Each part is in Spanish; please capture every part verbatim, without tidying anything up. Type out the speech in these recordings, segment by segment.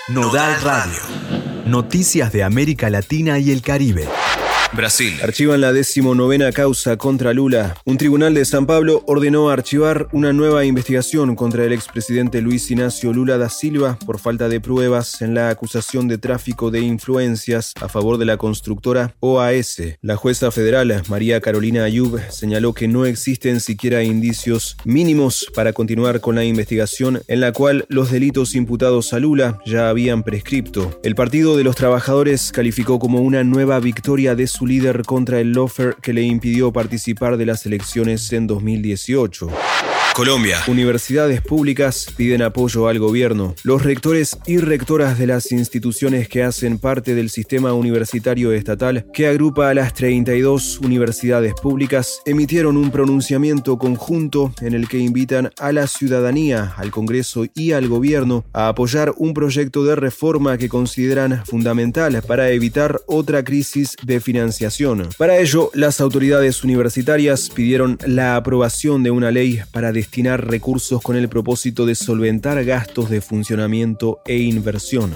Nodal Radio. Noticias de América Latina y el Caribe. Brasil. Archivan la decimonovena causa contra Lula. Un tribunal de San Pablo ordenó archivar una nueva investigación contra el expresidente Luis Inácio Lula da Silva por falta de pruebas en la acusación de tráfico de influencias a favor de la constructora O A S. La jueza federal, María Carolina Ayub, señaló que no existen siquiera indicios mínimos para continuar con la investigación en la cual los delitos imputados a Lula ya habían prescripto. El Partido de los Trabajadores calificó como una nueva victoria de su su líder contra el lawfare que le impidió participar de las elecciones en dos mil dieciocho. Colombia. Universidades públicas piden apoyo al gobierno. Los rectores y rectoras de las instituciones que hacen parte del sistema universitario estatal, que agrupa a las treinta y dos universidades públicas, emitieron un pronunciamiento conjunto en el que invitan a la ciudadanía, al Congreso y al gobierno a apoyar un proyecto de reforma que consideran fundamental para evitar otra crisis de financiación. Para ello, las autoridades universitarias pidieron la aprobación de una ley para destinar recursos con el propósito de solventar gastos de funcionamiento e inversión.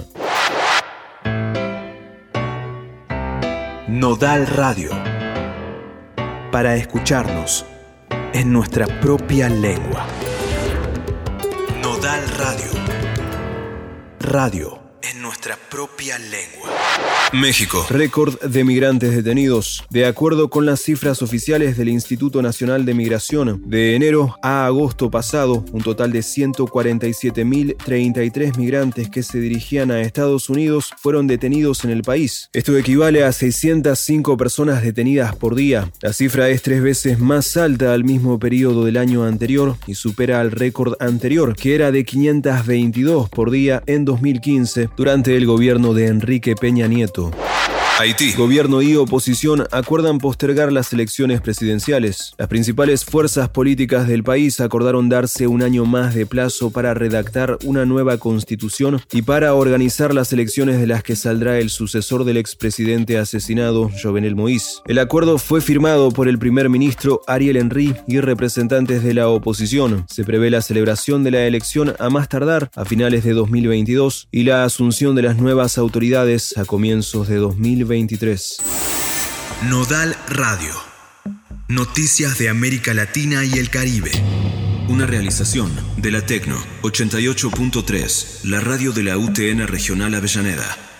Nodal Radio. Para escucharnos en nuestra propia lengua. Nodal Radio. Radio en nuestra propia lengua. México. Récord de migrantes detenidos. De acuerdo con las cifras oficiales del Instituto Nacional de Migración, de enero a agosto pasado, un total de ciento cuarenta y siete mil treinta y tres migrantes que se dirigían a Estados Unidos fueron detenidos en el país. Esto equivale a seiscientas cinco personas detenidas por día. La cifra es tres veces más alta al mismo periodo del año anterior y supera al récord anterior, que era de quinientas veintidós por día en dos mil quince, durante el gobierno de Enrique Peña Nieto. Haití. Gobierno y oposición acuerdan postergar las elecciones presidenciales. Las principales fuerzas políticas del país acordaron darse un año más de plazo para redactar una nueva constitución y para organizar las elecciones de las que saldrá el sucesor del expresidente asesinado, Jovenel Moïse. El acuerdo fue firmado por el primer ministro Ariel Henry y representantes de la oposición. Se prevé la celebración de la elección a más tardar a finales de dos mil veintidós y la asunción de las nuevas autoridades a comienzos de dos mil veintitrés. Nodal Radio. Noticias de América Latina y el Caribe. Una realización de la Tecno ochenta y ocho punto tres, la radio de la U T N Regional Avellaneda.